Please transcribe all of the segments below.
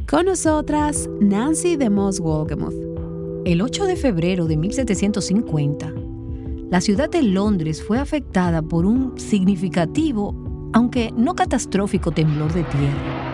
Con nosotras, Nancy DeMoss Wolgemuth. El 8 de febrero de 1750, la ciudad de Londres fue afectada por un significativo, aunque no catastrófico, temblor de tierra.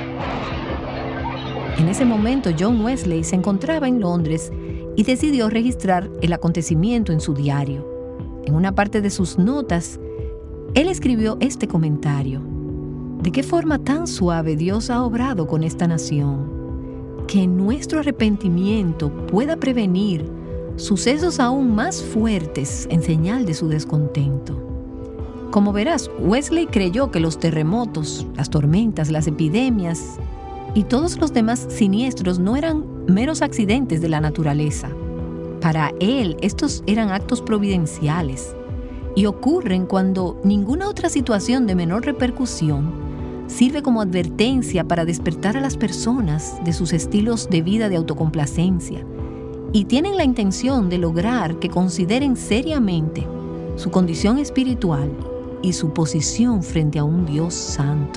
En ese momento, John Wesley se encontraba en Londres y decidió registrar el acontecimiento en su diario. En una parte de sus notas, él escribió este comentario: ¿de qué forma tan suave Dios ha obrado con esta nación? Que nuestro arrepentimiento pueda prevenir sucesos aún más fuertes en señal de su descontento. Como verás, Wesley creyó que los terremotos, las tormentas, las epidemias y todos los demás siniestros no eran meros accidentes de la naturaleza. Para él, estos eran actos providenciales y ocurren cuando ninguna otra situación de menor repercusión sirve como advertencia para despertar a las personas de sus estilos de vida de autocomplacencia y tienen la intención de lograr que consideren seriamente su condición espiritual y su posición frente a un Dios santo.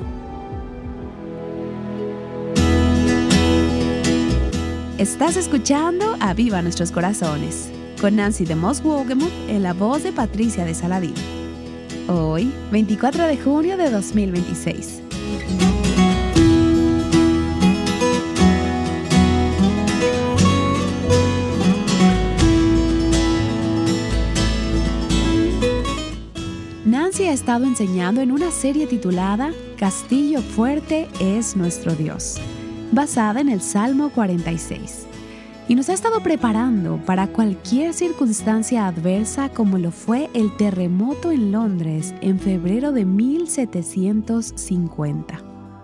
Estás escuchando Aviva Nuestros Corazones con Nancy DeMoss Wolgemuth en la voz de Patricia de Saladín. Hoy, 24 de junio de 2026. Nancy ha estado enseñando en una serie titulada Castillo Fuerte es Nuestro Dios, basada en el Salmo 46. Y nos ha estado preparando para cualquier circunstancia adversa como lo fue el terremoto en Londres en febrero de 1750.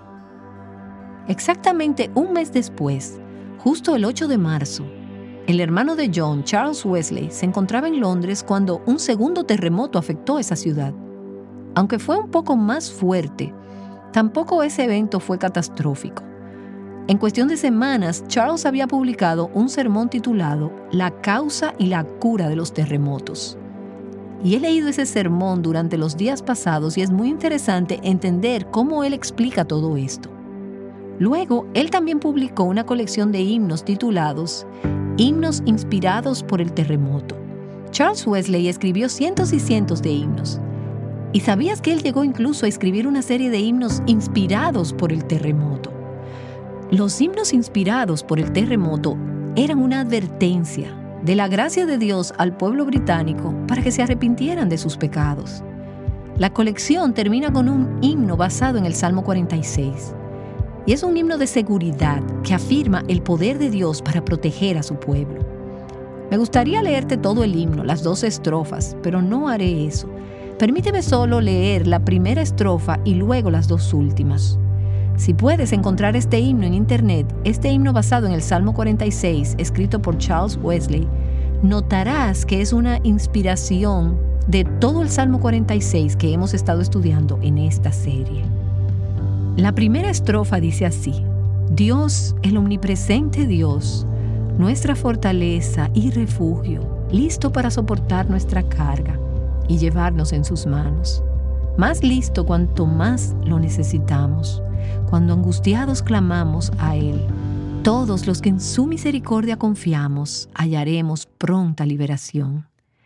Exactamente un mes después, justo el 8 de marzo, el hermano de John, Charles Wesley, se encontraba en Londres cuando un segundo terremoto afectó esa ciudad. Aunque fue un poco más fuerte, tampoco ese evento fue catastrófico. En cuestión de semanas, Charles había publicado un sermón titulado La causa y la cura de los terremotos. Y he leído ese sermón durante los días pasados y es muy interesante entender cómo él explica todo esto. Luego, él también publicó una colección de himnos titulados Himnos inspirados por el terremoto. Charles Wesley escribió cientos y cientos de himnos. ¿Y sabías que él llegó incluso a escribir una serie de himnos inspirados por el terremoto? Los himnos inspirados por el terremoto eran una advertencia de la gracia de Dios al pueblo británico para que se arrepintieran de sus pecados. La colección termina con un himno basado en el Salmo 46. Y es un himno de seguridad que afirma el poder de Dios para proteger a su pueblo. Me gustaría leerte todo el himno, las 12 estrofas, pero no haré eso. Permíteme solo leer la primera estrofa y luego las 2 últimas. Si puedes encontrar este himno en internet, este himno basado en el Salmo 46, escrito por Charles Wesley, notarás que es una inspiración de todo el Salmo 46 que hemos estado estudiando en esta serie. La primera estrofa dice así: Dios, el omnipresente Dios, nuestra fortaleza y refugio, listo para soportar nuestra carga y llevarnos en sus manos. Más listo cuanto más lo necesitamos. Cuando angustiados clamamos a Él, todos los que en su misericordia confiamos, hallaremos pronta liberación.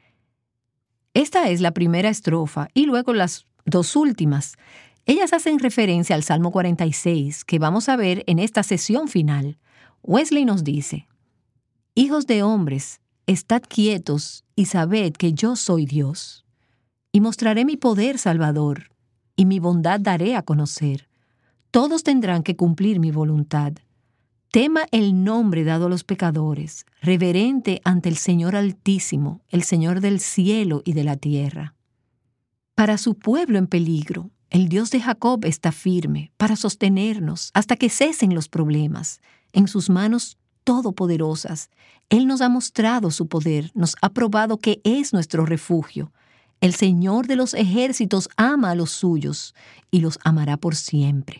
Esta es la primera estrofa y luego las 2 últimas. Ellas hacen referencia al Salmo 46, que vamos a ver en esta sesión final. Wesley nos dice: Hijos de hombres, estad quietos y sabed que yo soy Dios. Y mostraré mi poder salvador, y mi bondad daré a conocer. Todos tendrán que cumplir mi voluntad. Tema el nombre dado a los pecadores, reverente ante el Señor Altísimo, el Señor del cielo y de la tierra. Para su pueblo en peligro, el Dios de Jacob está firme para sostenernos hasta que cesen los problemas. En sus manos todopoderosas, Él nos ha mostrado su poder, nos ha probado que es nuestro refugio. El Señor de los ejércitos ama a los suyos y los amará por siempre.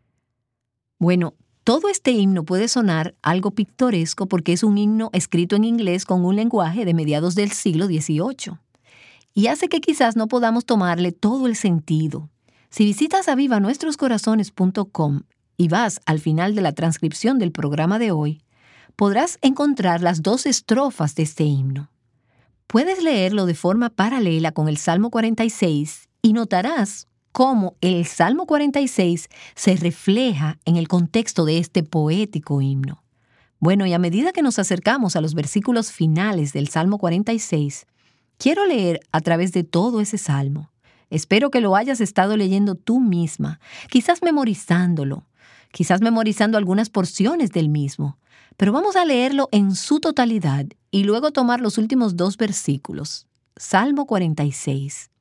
Bueno, todo este himno puede sonar algo pictoresco porque es un himno escrito en inglés con un lenguaje de mediados del siglo XVIII. Y hace que quizás no podamos tomarle todo el sentido. Si visitas avivanuestroscorazones.com y vas al final de la transcripción del programa de hoy, podrás encontrar las 2 estrofas de este himno. Puedes leerlo de forma paralela con el Salmo 46 y notarás cómo el Salmo 46 se refleja en el contexto de este poético himno. Bueno, y a medida que nos acercamos a los versículos finales del Salmo 46, quiero leer a través de todo ese salmo. Espero que lo hayas estado leyendo tú misma, quizás memorizándolo, quizás memorizando algunas porciones del mismo, pero vamos a leerlo en su totalidad y luego tomar los últimos 2 versículos. Salmo 46.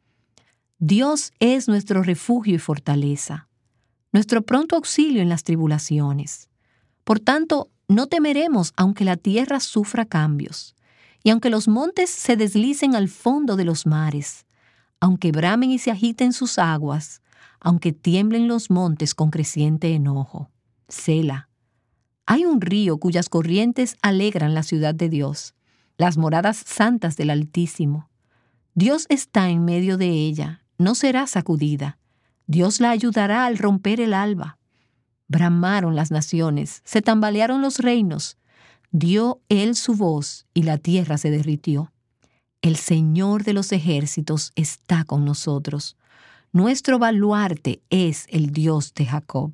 Dios es nuestro refugio y fortaleza, nuestro pronto auxilio en las tribulaciones. Por tanto, no temeremos aunque la tierra sufra cambios, y aunque los montes se deslicen al fondo de los mares, aunque bramen y se agiten sus aguas, aunque tiemblen los montes con creciente enojo. Sela. Hay un río cuyas corrientes alegran la ciudad de Dios, las moradas santas del Altísimo. Dios está en medio de ella, no será sacudida. Dios la ayudará al romper el alba. Bramaron las naciones, se tambalearon los reinos. Dio Él su voz y la tierra se derritió. El Señor de los ejércitos está con nosotros. Nuestro baluarte es el Dios de Jacob.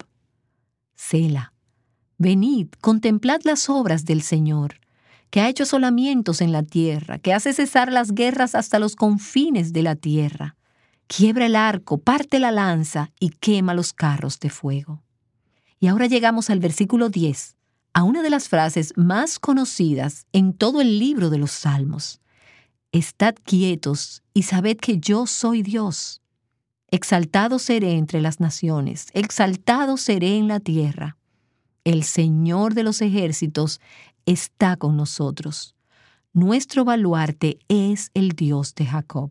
Sela. Venid, contemplad las obras del Señor, que ha hecho asolamientos en la tierra, que hace cesar las guerras hasta los confines de la tierra. Quiebra el arco, parte la lanza y quema los carros de fuego. Y ahora llegamos al versículo 10, a una de las frases más conocidas en todo el libro de los Salmos. Estad quietos y sabed que yo soy Dios. Exaltado seré entre las naciones, exaltado seré en la tierra. El Señor de los ejércitos está con nosotros. Nuestro baluarte es el Dios de Jacob.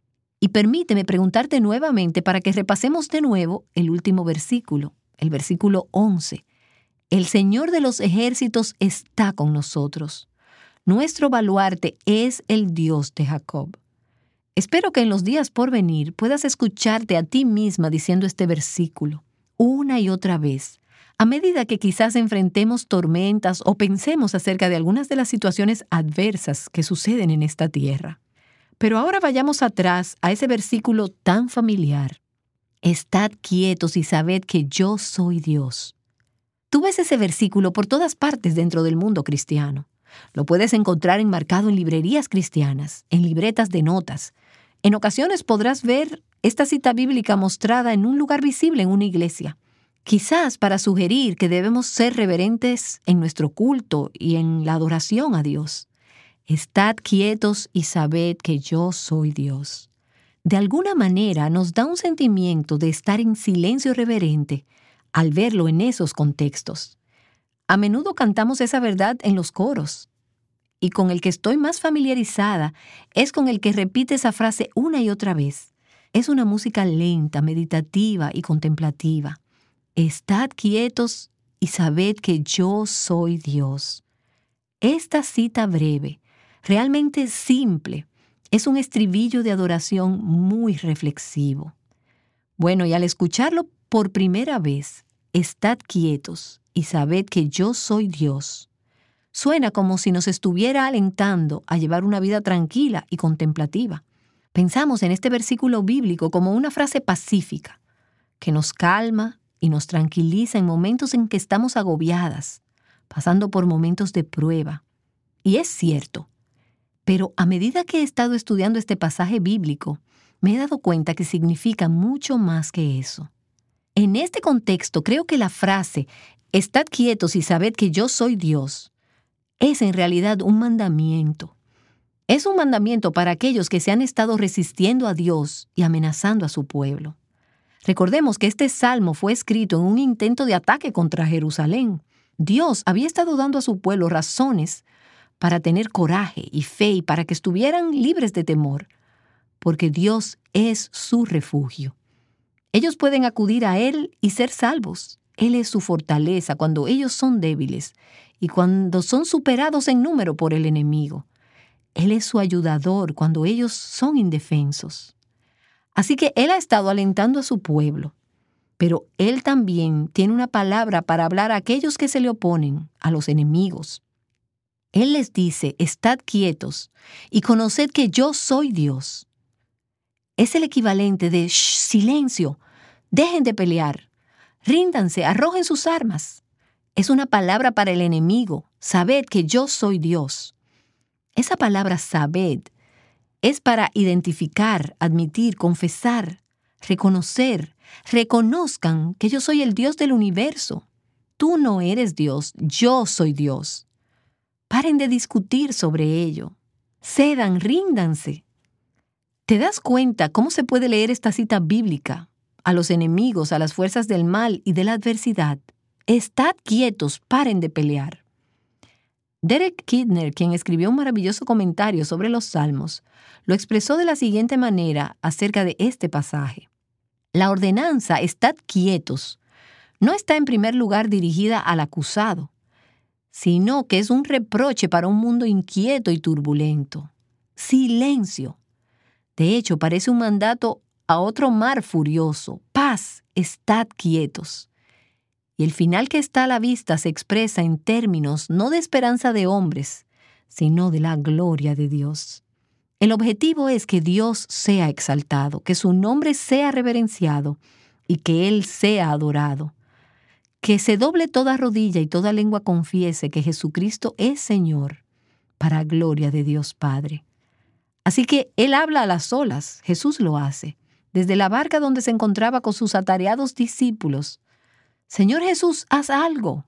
Y permíteme preguntarte nuevamente para que repasemos de nuevo el último versículo, el versículo 11. El Señor de los ejércitos está con nosotros. Nuestro baluarte es el Dios de Jacob. Espero que en los días por venir puedas escucharte a ti misma diciendo este versículo una y otra vez, a medida que quizás enfrentemos tormentas o pensemos acerca de algunas de las situaciones adversas que suceden en esta tierra. Pero ahora vayamos atrás a ese versículo tan familiar. Estad quietos y sabed que yo soy Dios. Tú ves ese versículo por todas partes dentro del mundo cristiano. Lo puedes encontrar enmarcado en librerías cristianas, en libretas de notas. En ocasiones podrás ver esta cita bíblica mostrada en un lugar visible en una iglesia. Quizás para sugerir que debemos ser reverentes en nuestro culto y en la adoración a Dios. Estad quietos y sabed que yo soy Dios. De alguna manera nos da un sentimiento de estar en silencio reverente al verlo en esos contextos. A menudo cantamos esa verdad en los coros, y con el que estoy más familiarizada es con el que repite esa frase una y otra vez. Es una música lenta, meditativa y contemplativa. Estad quietos y sabed que yo soy Dios. Esta cita breve, realmente simple, es un estribillo de adoración muy reflexivo. Bueno, y al escucharlo por primera vez, estad quietos y sabed que yo soy Dios, suena como si nos estuviera alentando a llevar una vida tranquila y contemplativa. Pensamos en este versículo bíblico como una frase pacífica, que nos calma y nos tranquiliza en momentos en que estamos agobiadas, pasando por momentos de prueba. Y es cierto, pero a medida que he estado estudiando este pasaje bíblico, me he dado cuenta que significa mucho más que eso. En este contexto, creo que la frase, estad quietos y sabed que yo soy Dios, es en realidad un mandamiento. Es un mandamiento para aquellos que se han estado resistiendo a Dios y amenazando a su pueblo. Recordemos que este salmo fue escrito en un intento de ataque contra Jerusalén. Dios había estado dando a su pueblo razones para tener coraje y fe y para que estuvieran libres de temor, porque Dios es su refugio. Ellos pueden acudir a Él y ser salvos. Él es su fortaleza cuando ellos son débiles y cuando son superados en número por el enemigo. Él es su ayudador cuando ellos son indefensos. Así que Él ha estado alentando a su pueblo. pero Él también tiene una palabra para hablar a aquellos que se le oponen, a los enemigos. Él les dice, estad quietos y conoced que yo soy Dios. Es el equivalente de silencio, dejen de pelear, ríndanse, arrojen sus armas. Es una palabra para el enemigo, sabed que yo soy Dios. Esa palabra sabed es para identificar, admitir, confesar, reconocer. Reconozcan que yo soy el Dios del universo. Tú no eres Dios, yo soy Dios. Paren de discutir sobre ello. Cedan, ríndanse. ¿Te das cuenta cómo se puede leer esta cita bíblica a los enemigos, a las fuerzas del mal y de la adversidad? Estad quietos, paren de pelear. Derek Kidner, quien escribió un maravilloso comentario sobre los Salmos, lo expresó de la siguiente manera acerca de este pasaje. La ordenanza, estad quietos, no está en primer lugar dirigida al acusado, sino que es un reproche para un mundo inquieto y turbulento. Silencio. De hecho, parece un mandato a otro mar furioso. Paz, estad quietos. Y el final que está a la vista se expresa en términos no de esperanza de hombres, sino de la gloria de Dios. El objetivo es que Dios sea exaltado, que su nombre sea reverenciado y que Él sea adorado. Que se doble toda rodilla y toda lengua confiese que Jesucristo es Señor, para gloria de Dios Padre. Así que Él habla a las olas, Jesús lo hace, desde la barca donde se encontraba con sus atareados discípulos. Señor Jesús, haz algo.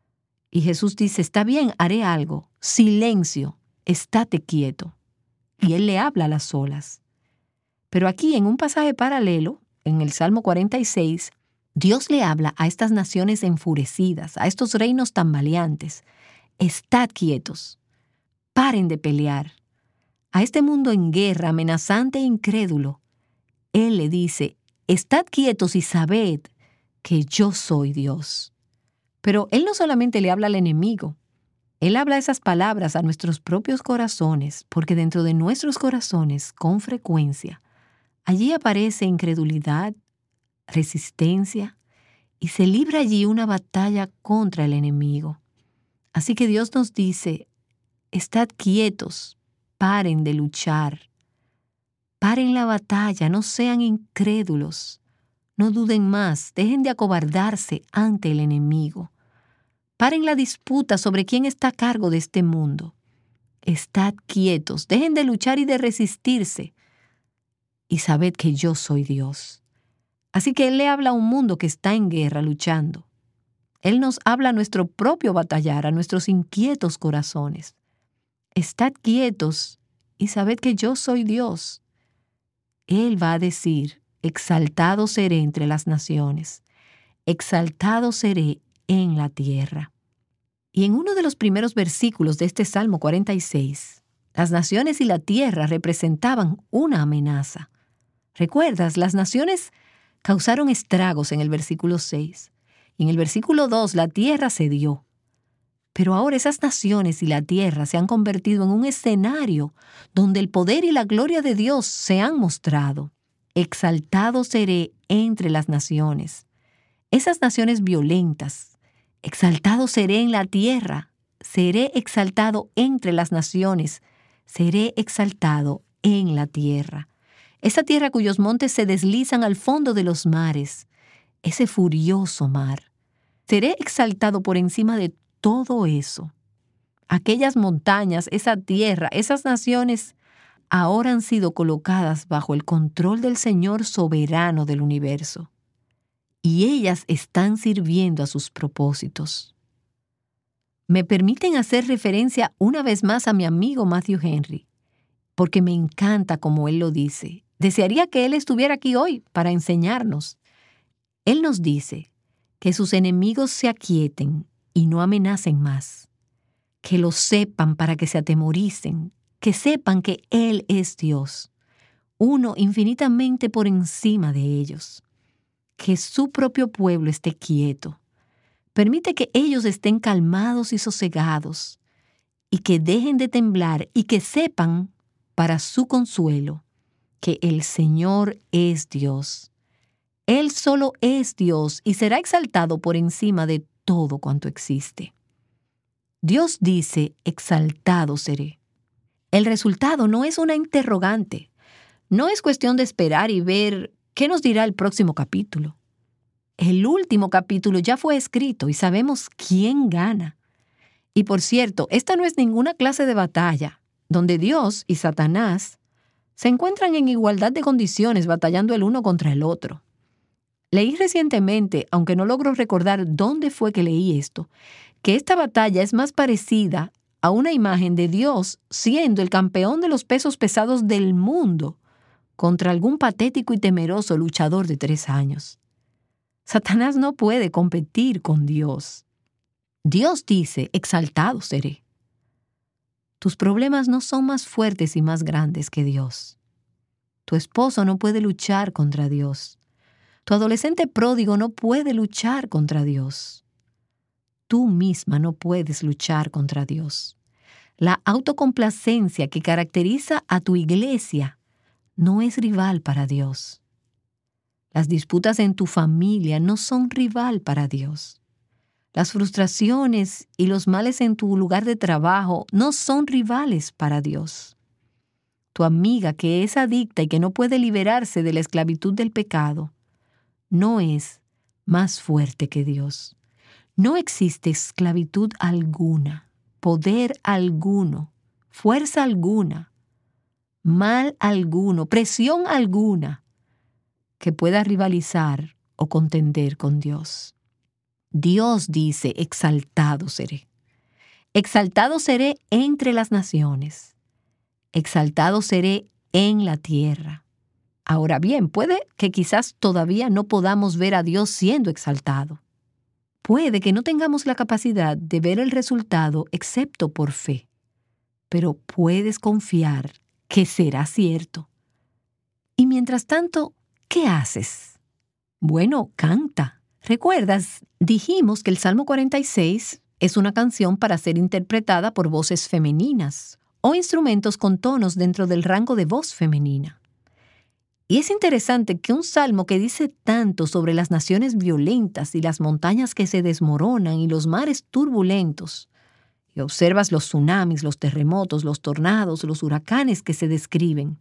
Y Jesús dice, está bien, haré algo. Silencio, estate quieto. Y Él le habla a las olas. Pero aquí, en un pasaje paralelo, en el Salmo 46, Dios le habla a estas naciones enfurecidas, a estos reinos tambaleantes. Estad quietos. Paren de pelear. A este mundo en guerra, amenazante e incrédulo, Él le dice, estad quietos y sabed que yo soy Dios. Pero Él no solamente le habla al enemigo, Él habla esas palabras a nuestros propios corazones, porque dentro de nuestros corazones, con frecuencia, allí aparece incredulidad, resistencia, y se libra allí una batalla contra el enemigo. Así que Dios nos dice, estad quietos, paren de luchar, paren la batalla, no sean incrédulos, no duden más, dejen de acobardarse ante el enemigo. Paren la disputa sobre quién está a cargo de este mundo. Estad quietos, dejen de luchar y de resistirse. Y sabed que yo soy Dios. Así que Él le habla a un mundo que está en guerra, luchando. Él nos habla a nuestro propio batallar, a nuestros inquietos corazones. Estad quietos y sabed que yo soy Dios. Él va a decir, exaltado seré entre las naciones, exaltado seré en la tierra. Y en uno de los primeros versículos de este Salmo 46, las naciones y la tierra representaban una amenaza. ¿Recuerdas? Las naciones causaron estragos en el versículo 6. Y en el versículo 2, la tierra cedió. Pero ahora esas naciones y la tierra se han convertido en un escenario donde el poder y la gloria de Dios se han mostrado. Exaltado seré entre las naciones. Esas naciones violentas. Exaltado seré en la tierra, seré exaltado entre las naciones, seré exaltado en la tierra. Esa tierra cuyos montes se deslizan al fondo de los mares, ese furioso mar. Seré exaltado por encima de todo eso. Aquellas montañas, esa tierra, esas naciones, ahora han sido colocadas bajo el control del Señor soberano del universo. Y ellas están sirviendo a sus propósitos. Me permiten hacer referencia una vez más a mi amigo Matthew Henry, porque me encanta como él lo dice. Desearía que él estuviera aquí hoy para enseñarnos. Él nos dice que sus enemigos se aquieten y no amenacen más, que lo sepan para que se atemoricen, que sepan que Él es Dios, uno infinitamente por encima de ellos. Que su propio pueblo esté quieto. Permite que ellos estén calmados y sosegados y que dejen de temblar y que sepan, para su consuelo, que el Señor es Dios. Él solo es Dios y será exaltado por encima de todo cuanto existe. Dios dice, exaltado seré. El resultado no es una interrogante. No es cuestión de esperar y ver qué nos dirá el próximo capítulo. El último capítulo ya fue escrito y sabemos quién gana. Y por cierto, esta no es ninguna clase de batalla, donde Dios y Satanás se encuentran en igualdad de condiciones batallando el uno contra el otro. Leí recientemente, aunque no logro recordar dónde fue que leí esto, que esta batalla es más parecida a una imagen de Dios siendo el campeón de los pesos pesados del mundo contra algún patético y temeroso luchador de 3 años. Satanás no puede competir con Dios. Dios dice, exaltado seré. Tus problemas no son más fuertes y más grandes que Dios. Tu esposo no puede luchar contra Dios. Tu adolescente pródigo no puede luchar contra Dios. Tú misma no puedes luchar contra Dios. La autocomplacencia que caracteriza a tu iglesia no es rival para Dios. Las disputas en tu familia no son rival para Dios. Las frustraciones y los males en tu lugar de trabajo no son rivales para Dios. Tu amiga que es adicta y que no puede liberarse de la esclavitud del pecado no es más fuerte que Dios. No existe esclavitud alguna, poder alguno, fuerza alguna, mal alguno, presión alguna que pueda rivalizar o contender con Dios. Dios dice, exaltado seré. Exaltado seré entre las naciones. Exaltado seré en la tierra. Ahora bien, puede que quizás todavía no podamos ver a Dios siendo exaltado. Puede que no tengamos la capacidad de ver el resultado excepto por fe, pero puedes confiar que será cierto. Y mientras tanto, ¿qué haces? Bueno, canta. ¿Recuerdas? Dijimos que el Salmo 46 es una canción para ser interpretada por voces femeninas o instrumentos con tonos dentro del rango de voz femenina. Y es interesante que un salmo que dice tanto sobre las naciones violentas y las montañas que se desmoronan y los mares turbulentos, y observas los tsunamis, los terremotos, los tornados, los huracanes que se describen,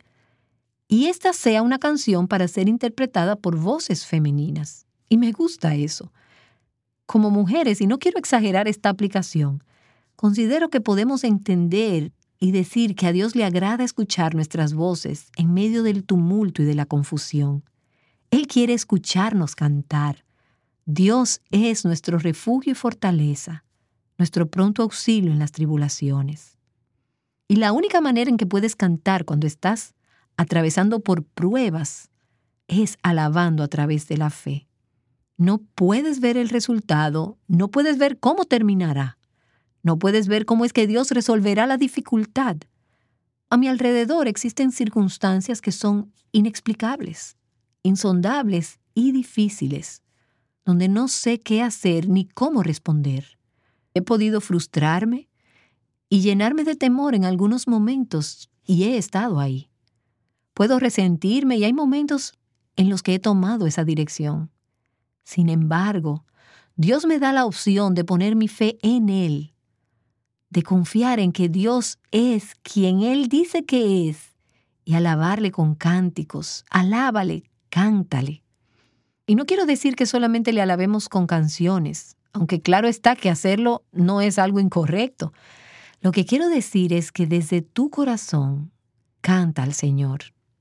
y esta sea una canción para ser interpretada por voces femeninas. Y me gusta eso. Como mujeres, y no quiero exagerar esta aplicación, considero que podemos entender y decir que a Dios le agrada escuchar nuestras voces en medio del tumulto y de la confusión. Él quiere escucharnos cantar. Dios es nuestro refugio y fortaleza, nuestro pronto auxilio en las tribulaciones. Y la única manera en que puedes cantar cuando estás atravesando por pruebas es alabando a través de la fe. No puedes ver el resultado, no puedes ver cómo terminará. No puedes ver cómo es que Dios resolverá la dificultad. A mi alrededor existen circunstancias que son inexplicables, insondables y difíciles, donde no sé qué hacer ni cómo responder. He podido frustrarme y llenarme de temor en algunos momentos y he estado ahí. Puedo resentirme y hay momentos en los que he tomado esa dirección. Sin embargo, Dios me da la opción de poner mi fe en Él, de confiar en que Dios es quien Él dice que es y alabarle con cánticos. Alábale, cántale. Y no quiero decir que solamente le alabemos con canciones, aunque claro está que hacerlo no es algo incorrecto. Lo que quiero decir es que desde tu corazón canta al Señor.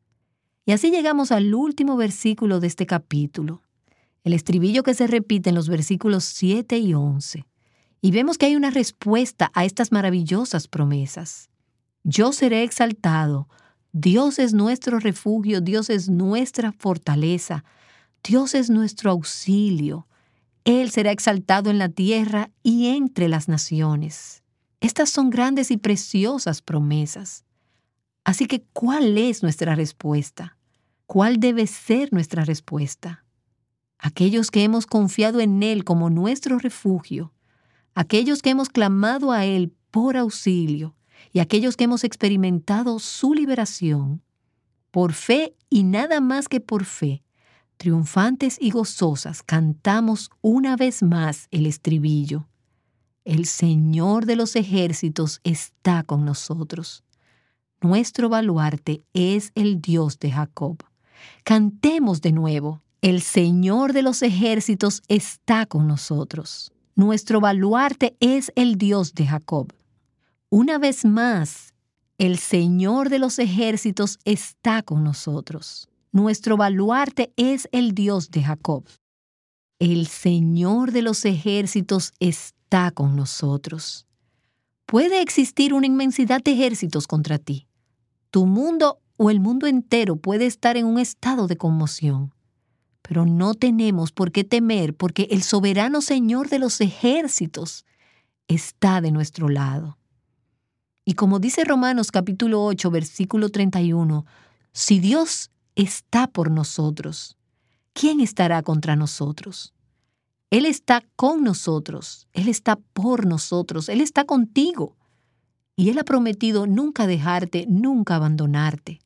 Y así llegamos al último versículo de este capítulo, el estribillo que se repite en los versículos 7 y 11. Y vemos que hay una respuesta a estas maravillosas promesas. Yo seré exaltado. Dios es nuestro refugio. Dios es nuestra fortaleza. Dios es nuestro auxilio. Él será exaltado en la tierra y entre las naciones. Estas son grandes y preciosas promesas. Así que, ¿cuál es nuestra respuesta? ¿Cuál debe ser nuestra respuesta? Aquellos que hemos confiado en Él como nuestro refugio, aquellos que hemos clamado a Él por auxilio y aquellos que hemos experimentado su liberación, por fe y nada más que por fe, Triunfantes y gozosas, cantamos una vez más el estribillo. El Señor de los ejércitos está con nosotros. Nuestro baluarte es el Dios de Jacob. Cantemos de nuevo. El Señor de los ejércitos está con nosotros. Nuestro baluarte es el Dios de Jacob. Una vez más, el Señor de los ejércitos está con nosotros. Nuestro baluarte es el Dios de Jacob. El Señor de los ejércitos está con nosotros. Puede existir una inmensidad de ejércitos contra ti. Tu mundo o el mundo entero puede estar en un estado de conmoción. Pero no tenemos por qué temer porque el soberano Señor de los ejércitos está de nuestro lado. Y como dice Romanos capítulo 8, versículo 31, si Dios está por nosotros, ¿quién estará contra nosotros? Él está con nosotros, Él está por nosotros, Él está contigo. Y Él ha prometido nunca dejarte, nunca abandonarte.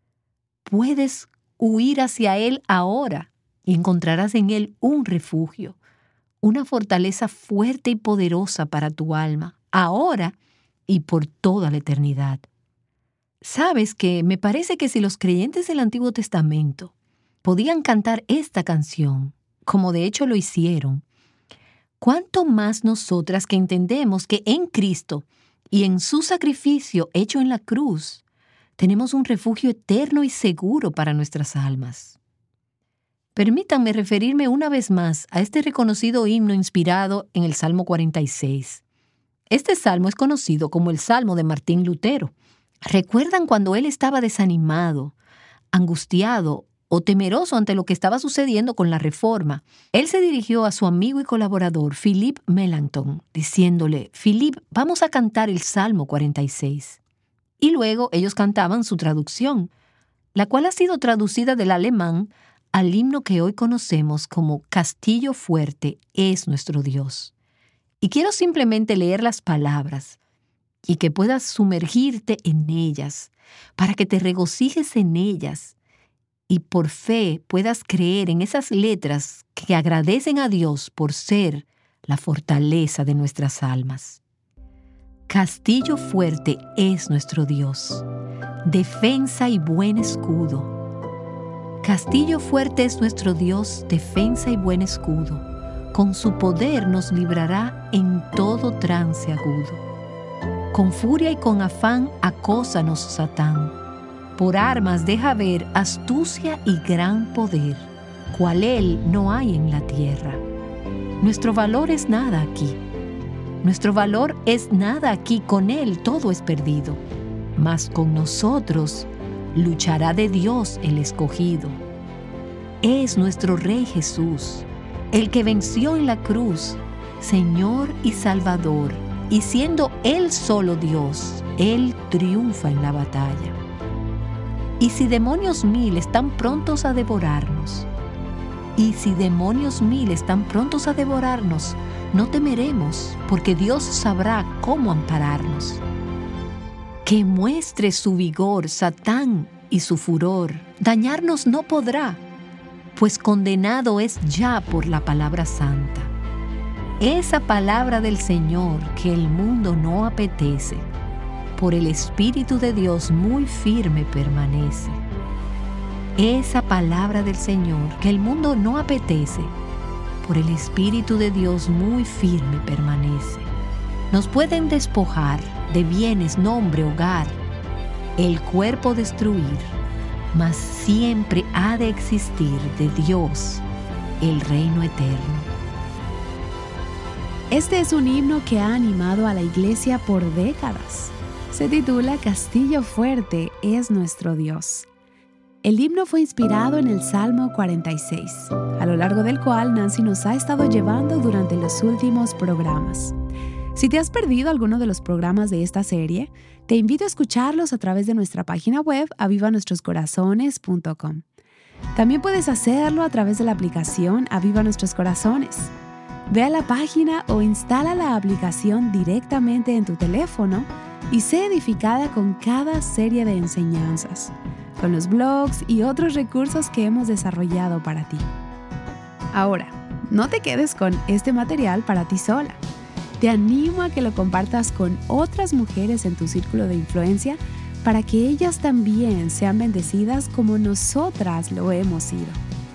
Puedes huir hacia Él ahora y encontrarás en Él un refugio, una fortaleza fuerte y poderosa para tu alma, ahora y por toda la eternidad. Sabes que me parece que si los creyentes del Antiguo Testamento podían cantar esta canción, como de hecho lo hicieron, ¿cuánto más nosotras que entendemos que en Cristo y en su sacrificio hecho en la cruz, tenemos un refugio eterno y seguro para nuestras almas? Permítanme referirme una vez más a este reconocido himno inspirado en el Salmo 46. Este salmo es conocido como el Salmo de Martín Lutero. ¿Recuerdan cuando él estaba desanimado, angustiado o temeroso ante lo que estaba sucediendo con la Reforma? Él se dirigió a su amigo y colaborador Philip Melanchthon, diciéndole: Philip, vamos a cantar el Salmo 46. Y luego ellos cantaban su traducción, la cual ha sido traducida del alemán al himno que hoy conocemos como Castillo fuerte es nuestro Dios. Y quiero simplemente leer las palabras y que puedas sumergirte en ellas, para que te regocijes en ellas y por fe puedas creer en esas letras que agradecen a Dios por ser la fortaleza de nuestras almas. Castillo fuerte es nuestro Dios, defensa y buen escudo. Castillo fuerte es nuestro Dios, defensa y buen escudo. Con su poder nos librará en todo trance agudo. Con furia y con afán acósanos Satán. Por armas deja ver astucia y gran poder, cual él no hay en la tierra. Nuestro valor es nada aquí. Nuestro valor es nada aquí, con él todo es perdido. Mas con nosotros luchará de Dios el escogido. Es nuestro Rey Jesús, el que venció en la cruz, Señor y Salvador, y siendo Él solo Dios, Él triunfa en la batalla. Y si demonios 1000 están prontos a devorarnos, no temeremos, porque Dios sabrá cómo ampararnos. Que muestre su vigor Satán y su furor, dañarnos no podrá, pues condenado es ya por la palabra santa. Esa palabra del Señor que el mundo no apetece, por el Espíritu de Dios muy firme permanece. Esa palabra del Señor que el mundo no apetece, por el Espíritu de Dios muy firme permanece. Nos pueden despojar de bienes, nombre, hogar, el cuerpo destruir, mas siempre ha de existir de Dios el reino eterno. Este es un himno que ha animado a la iglesia por décadas. Se titula Castillo fuerte es nuestro Dios. El himno fue inspirado en el Salmo 46, a lo largo del cual Nancy nos ha estado llevando durante los últimos programas. Si te has perdido alguno de los programas de esta serie, te invito a escucharlos a través de nuestra página web avivanuestroscorazones.com. También puedes hacerlo a través de la aplicación Aviva Nuestros Corazones. Ve a la página o instala la aplicación directamente en tu teléfono y sé edificada con cada serie de enseñanzas. con los blogs y otros recursos que hemos desarrollado para ti. Ahora, no te quedes con este material para ti sola. Te animo a que lo compartas con otras mujeres en tu círculo de influencia para que ellas también sean bendecidas como nosotras lo hemos sido.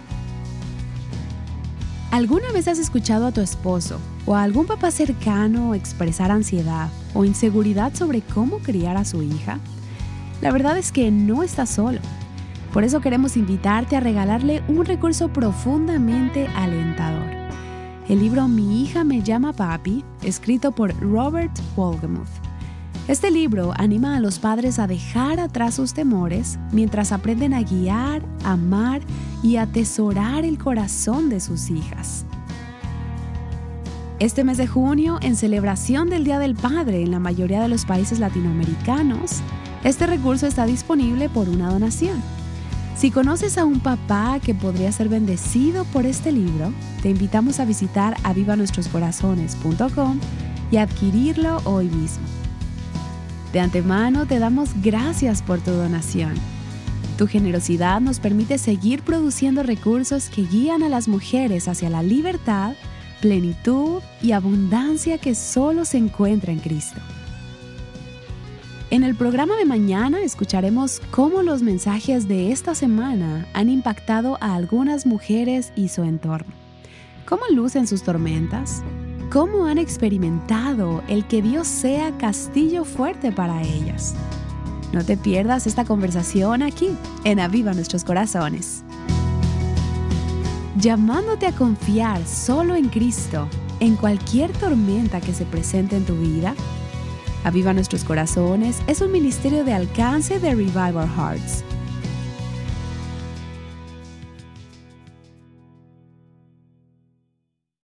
¿Alguna vez has escuchado a tu esposo o a algún papá cercano expresar ansiedad o inseguridad sobre cómo criar a su hija? La verdad es que no estás solo. Por eso queremos invitarte a regalarle un recurso profundamente alentador. El libro Mi hija me llama papi, escrito por Robert Wolgemuth. Este libro anima a los padres a dejar atrás sus temores mientras aprenden a guiar, amar y atesorar el corazón de sus hijas. Este mes de junio, en celebración del Día del Padre en la mayoría de los países latinoamericanos, este recurso está disponible por una donación. Si conoces a un papá que podría ser bendecido por este libro, te invitamos a visitar avivanuestroscorazones.com y adquirirlo hoy mismo. De antemano te damos gracias por tu donación. Tu generosidad nos permite seguir produciendo recursos que guían a las mujeres hacia la libertad, plenitud y abundancia que solo se encuentra en Cristo. En el programa de mañana escucharemos cómo los mensajes de esta semana han impactado a algunas mujeres y su entorno. ¿Cómo lucen sus tormentas? ¿Cómo han experimentado el que Dios sea castillo fuerte para ellas? No te pierdas esta conversación aquí, en Aviva Nuestros Corazones. Llamándote a confiar solo en Cristo, en cualquier tormenta que se presente en tu vida. Aviva Nuestros Corazones es un ministerio de alcance de Revive Our Hearts.